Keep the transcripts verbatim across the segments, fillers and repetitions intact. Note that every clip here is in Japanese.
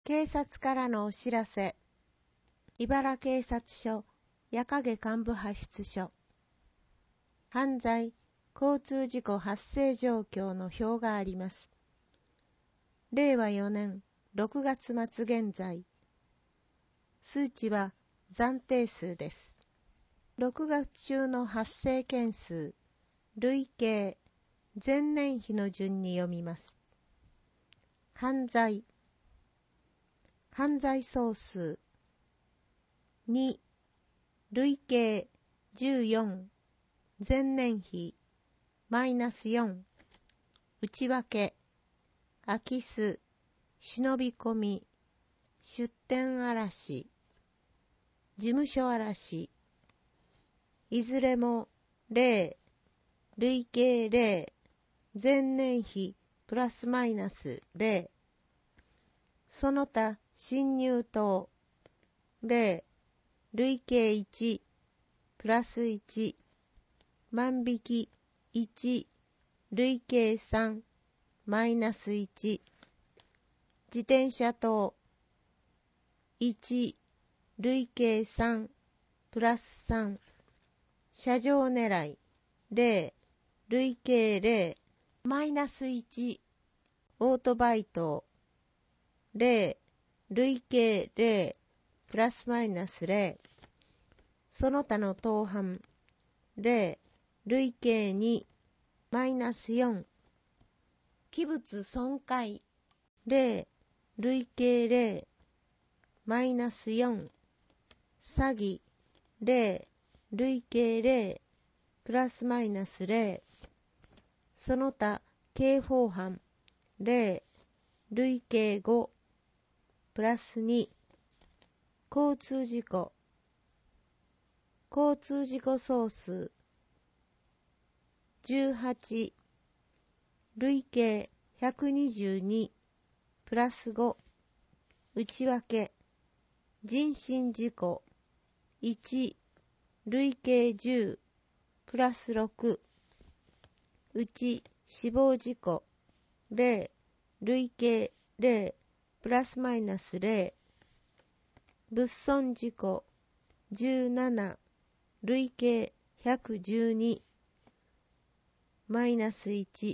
警察からのお知らせ。茨警察署矢影幹部派出所。犯罪、交通事故発生状況の表があります。れいわよねんろくがつ末現在。数値は暫定数です。ろくがつ中の発生件数、累計、前年比の順に読みます。犯罪、犯罪総数、に、累計じゅうよん、前年比、マイナスよん、内訳、空き巣、忍び込み、出店荒らし、事務所荒らし、いずれもれい、累計れい、前年比プラスマイナスれい、その他侵入等れい、累計いち、プラスいち、万引きいち、累計さん、マイナスいち、自転車等いち、累計さん、プラスさん、車上狙いれい、累計れい、マイナスいち、オートバイ等れい、累計れい、プラスマイナスれい、その他の盗犯れい、累計に、マイナスよん、器物損壊れい、累計れい、マイナスよん、詐欺れい、累計れい、プラスマイナスれい、その他刑法犯れい、累計ご、プラスに、交通事故交通事故総数じゅうはち、累計ひゃくにじゅうに、プラスご、内訳人身事故いち、累計じゅう、プラスろく、うち死亡事故れい、累計れい、プラスマイナスれい、物損事故じゅうなな、累計ひゃくじゅうに、マイナスいち。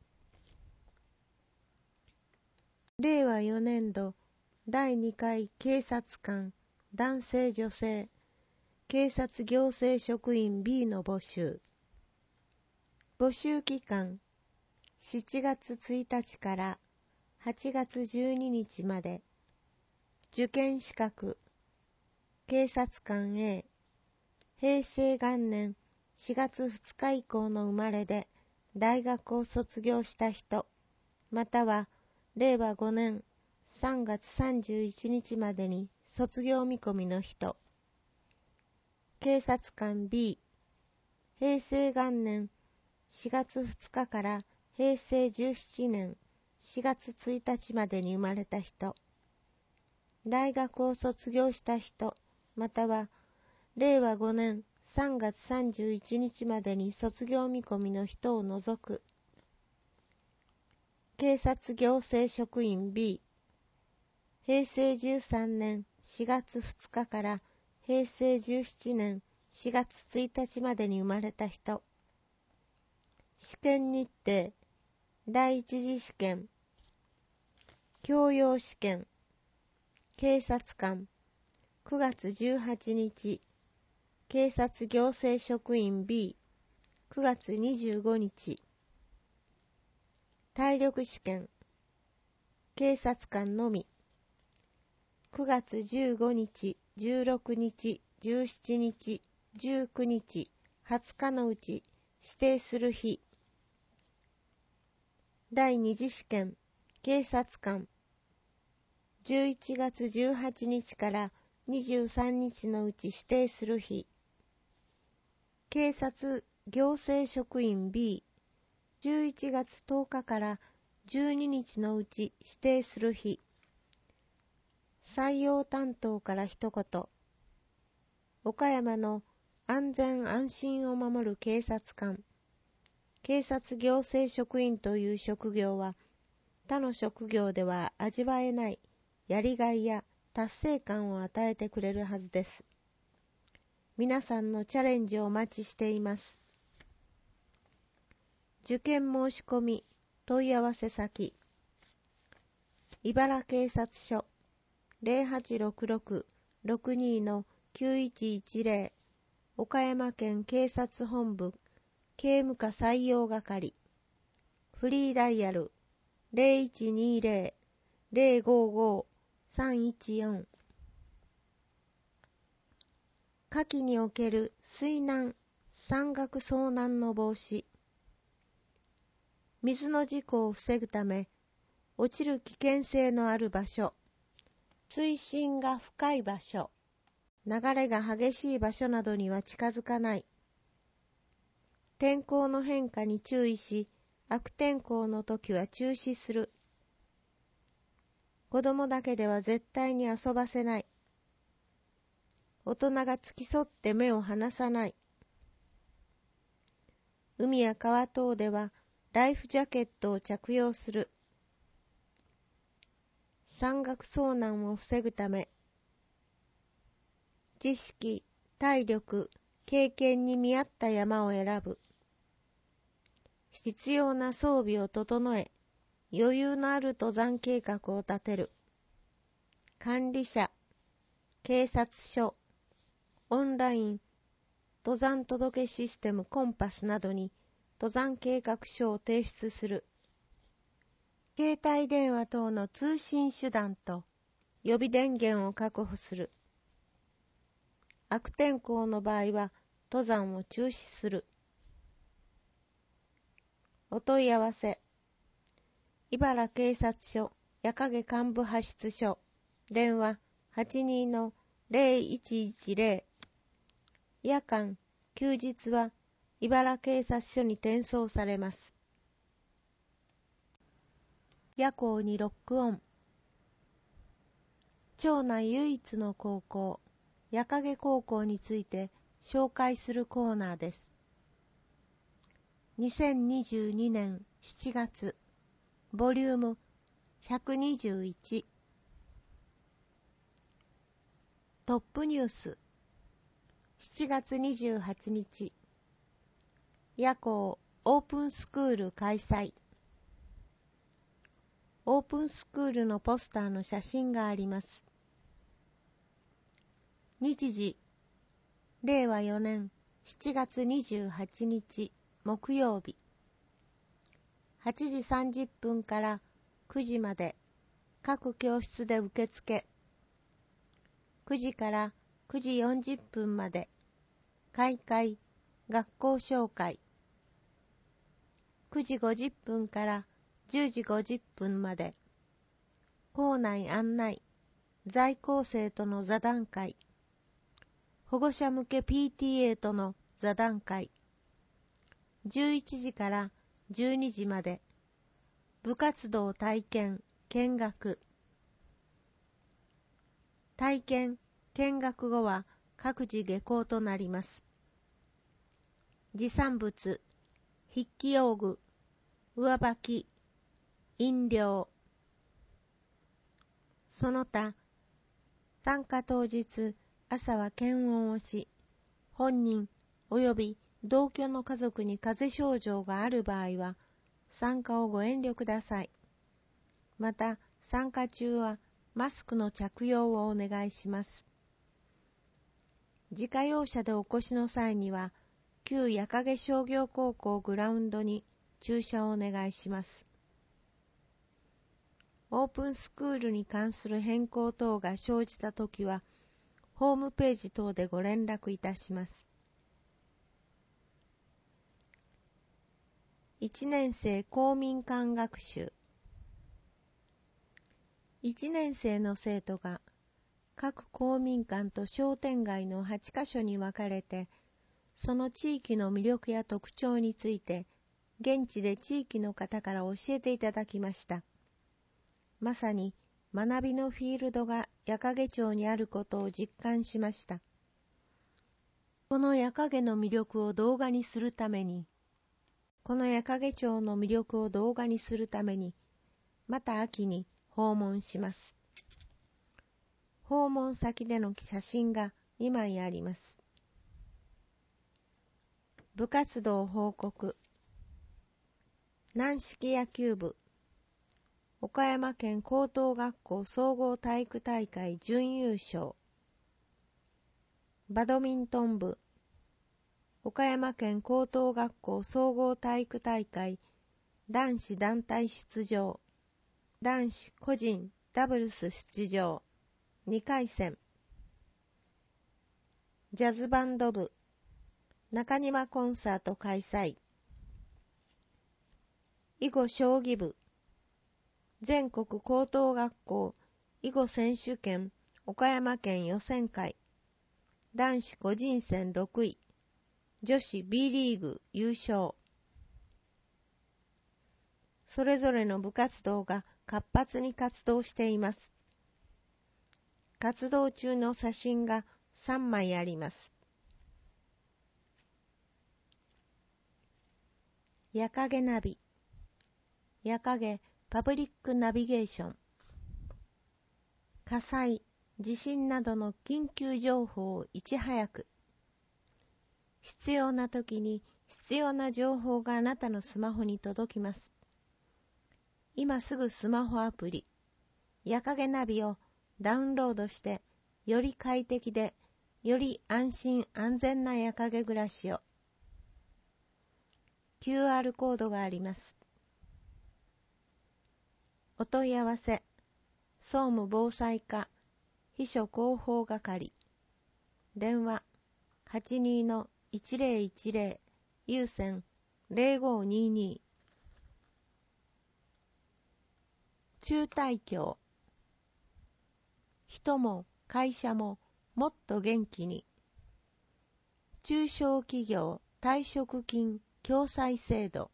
れいわよねんどだいにかい警察官男性女性警察行政職員 B の募集。募集期間しちがつついたちからはちがつじゅうににちまで。受験資格警察官 A、 平成元年しがつふつか以降の生まれで大学を卒業した人、またはれいわごねんさんがつさんじゅういちにちまでに卒業見込みの人。警察官 B、 平成元年しがつふつかから平成じゅうななねんしがつついたちまでに生まれた人。大学を卒業した人、またはれいわごねんさんがつさんじゅういちにちまでに卒業見込みの人を除く。警察行政職員 B、 平成じゅうさんねんしがつふつかから平成じゅうななねんしがつついたちまでに生まれた人。試験日程第一次試験教養試験警察官くがつじゅうはちにち、警察行政職員 B くがつにじゅうごにち。体力試験警察官のみくがつじゅうごにち、じゅうろくにち、じゅうしちにち、じゅうくにち、はつかのうち指定する日。第二次試験警察官じゅういちがつじゅうはちにちからにじゅうさんにちのうち指定する日。警察行政職員 B、 じゅういちがつとおかからじゅうににちのうち指定する日。採用担当から一言。岡山の安全安心を守る警察官。警察行政職員という職業は他の職業では味わえないやりがいや達成感を与えてくれるはずです。皆さんのチャレンジをお待ちしています。受験申し込み問い合わせ先、茨警察署 ゼロはちろくろく ろくに きゅういちいちゼロ 岡山県警察本部警務課採用係、フリーダイヤル ゼロいちにゼロ ゼロごご さんいちよん。夏季における水難、山岳遭難の防止。水の事故を防ぐため、落ちる危険性のある場所、水深が深い場所、流れが激しい場所などには近づかない。天候の変化に注意し、悪天候の時は中止する。子供だけでは絶対に遊ばせない。大人が付き添って目を離さない。海や川等ではライフジャケットを着用する。山岳遭難を防ぐため、知識、体力、経験に見合った山を選ぶ。必要な装備を整え、余裕のある登山計画を立てる。管理者、警察署、オンライン、登山届システムコンパスなどに登山計画書を提出する。携帯電話等の通信手段と予備電源を確保する。悪天候の場合は登山を中止する。お問い合わせ、茨警察署矢影幹部派出所、電話 はちに の ゼロいちいちゼロ、夜間、休日は茨警察署に転送されます。夜行にロックオン。町内唯一の高校、矢影高校について紹介するコーナーです。にせんにじゅうにねんしちがつ、ボリュームひゃくにじゅういち。トップニュース。しちがつにじゅうはちにち、夜行オープンスクール開催。オープンスクールのポスターの写真があります。日時、れいわよねんしちがつにじゅうはちにち木曜日、はちじさんじゅっぷんからくじまで各教室で受付。くじからくじよんじゅっぷんまで開会、学校紹介。くじごじゅっぷんからじゅうじごじゅっぷんまで校内案内、在校生との座談会、保護者向け ピーティーエー との座談会。じゅういちじからじゅうにじまで部活動体験、見学。体験、見学後は各自下校となります。持参物、筆記用具、上履き、飲料。その他、参加当日、朝は検温をし、本人及び同居の家族に風邪症状がある場合は、参加をご遠慮ください。また、参加中はマスクの着用をお願いします。自家用車でお越しの際には、旧矢影商業高校グラウンドに駐車をお願いします。オープンスクールに関する変更等が生じたときは、ホームページ等でご連絡いたします。いちねん生公民館学習。いちねん生の生徒が各公民館と商店街のはちかしょに分かれて、その地域の魅力や特徴について、現地で地域の方から教えていただきました。まさに学びのフィールドが矢影町にあることを実感しました。この矢影の魅力を動画にするために、この矢影町の魅力を動画にするために、また秋に訪問します。 訪問先での写真がにまいあります。部活動報告。軟式野球部。岡山県高等学校総合体育大会準優勝。バドミントン部。岡山県高等学校総合体育大会男子団体出場。男子個人ダブルス出場。にかい戦。ジャズバンド部。中庭コンサート開催。囲碁将棋部。全国高等学校囲碁選手権岡山県予選会。男子個人戦ろくい。女子 B リーグ優勝。それぞれの部活動が活発に活動しています。活動中の写真がさんまいあります。夜影ナビ。夜影パブリックナビゲーション。火災、地震などの緊急情報をいち早く。必要な時に必要な情報があなたのスマホに届きます。今すぐスマホアプリ、夜影ナビをダウンロードして、より快適で、より安心安全な夜影暮らしを。キューアール コードがあります。お問い合わせ、総務防災課、秘書広報係、電話 はちにーのいちぜろいちぜろ 有線ゼロごにーにー。中大協。人も会社ももっと元気に。中小企業退職金共済制度。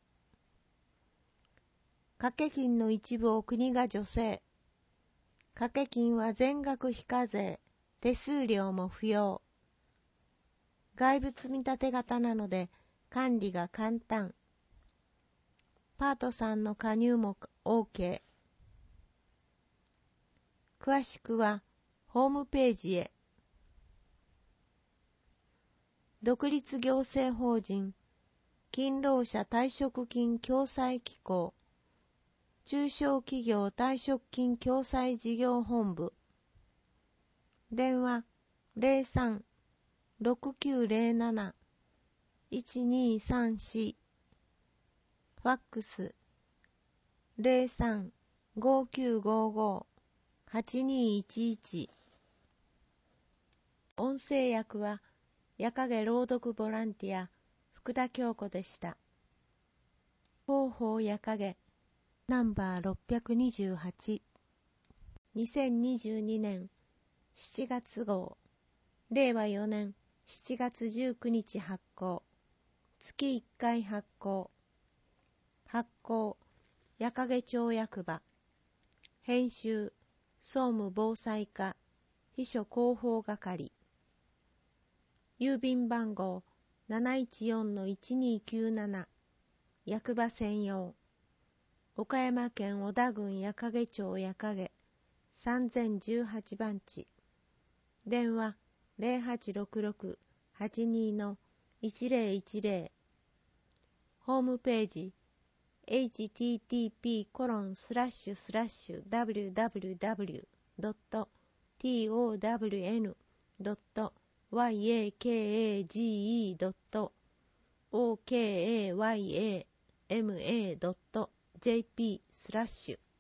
掛け金の一部を国が助成。掛け金は全額非課税、手数料も不要。外部積立型なので管理が簡単。パートさんの加入も OK。詳しくはホームページへ。独立行政法人勤労者退職金共済機構中小企業退職金共済事業本部。電話 ゼロさん ろくきゅうゼロなな いちにーさんよん。ファックス ゼロさん ごきゅうごご はちにーいちいち。音声訳は夜影朗読ボランティア福田京子でした。広報夜影ナンバーろっぴゃくにじゅうはち。にせんにじゅうにねんしちがつ号。れいわよねんしちがつじゅうくにち発行。月いっかい発行。発行夜影町役場。編集総務防災課秘書広報係。郵便番号 なないちよんのいちにーきゅうなな。役場専用。岡山県小田郡夜影町夜影さんぜんじゅうはちばんち。電話 ゼロはちろくろく はちにーのいちぜろいちぜろ。ホームページ エイチティーティーピーコロンスラッシュスラッシュダブリューダブリューダブリュードットトワンドットワイエーケーエージーイードットオーケーエーワイエーエムエードットジェーピースラッシュ